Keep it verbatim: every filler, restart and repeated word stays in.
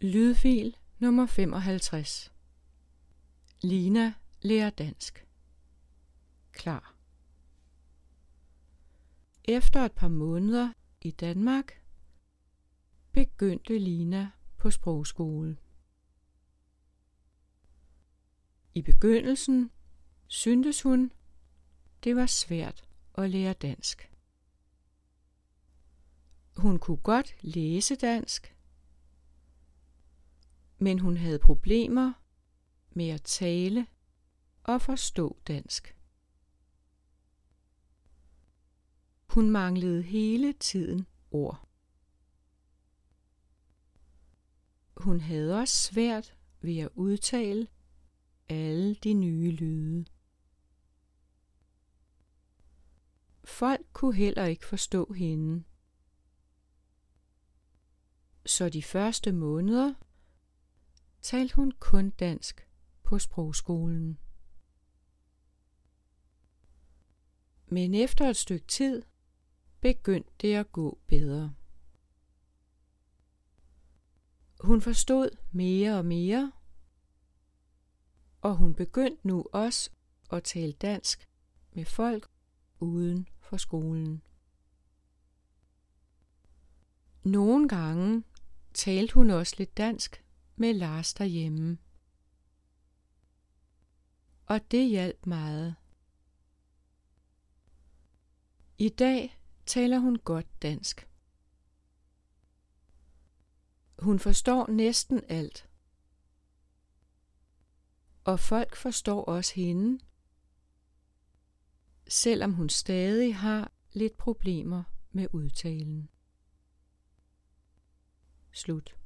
Lydfil nummer femoghalvtreds. Lina lærer dansk. Klar. Efter et par måneder i Danmark begyndte Lina på sprogskole. I begyndelsen syntes hun, det var svært at lære dansk. Hun kunne godt læse dansk, men hun havde problemer med at tale og forstå dansk. Hun manglede hele tiden ord. Hun havde også svært ved at udtale alle de nye lyde. Folk kunne heller ikke forstå hende. Så de første måneder talte hun kun dansk på sprogskolen. Men efter et stykke tid begyndte det at gå bedre. Hun forstod mere og mere, og hun begyndte nu også at tale dansk med folk uden for skolen. Nogle gange talte hun også lidt dansk med Lars derhjemme, og det hjalp meget. I dag taler hun godt dansk. Hun forstår næsten alt, og folk forstår også hende, selvom hun stadig har lidt problemer med udtalen. Slut.